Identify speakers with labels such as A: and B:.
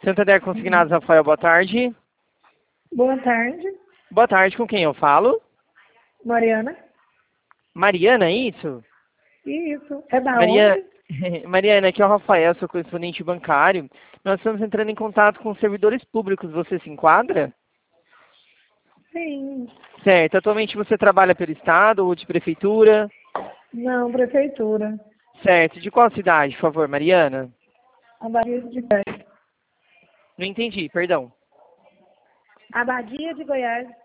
A: Santander Consignados, Rafael, boa tarde.
B: Boa tarde,
A: Boa tarde, com quem eu falo?
B: Mariana.
A: Mariana, é isso?
B: Isso. É da
A: Maria...
B: onde?
A: Mariana, aqui é o Rafael, sou correspondente bancário. Nós estamos entrando em contato com servidores públicos. Você se enquadra?
B: Sim.
A: Certo. Atualmente você trabalha pelo Estado ou de prefeitura?
B: Não, prefeitura.
A: Certo. De qual cidade, por favor, Mariana?
B: Abadia de Goiás.
A: Não entendi, perdão.
B: Abadia de Goiás.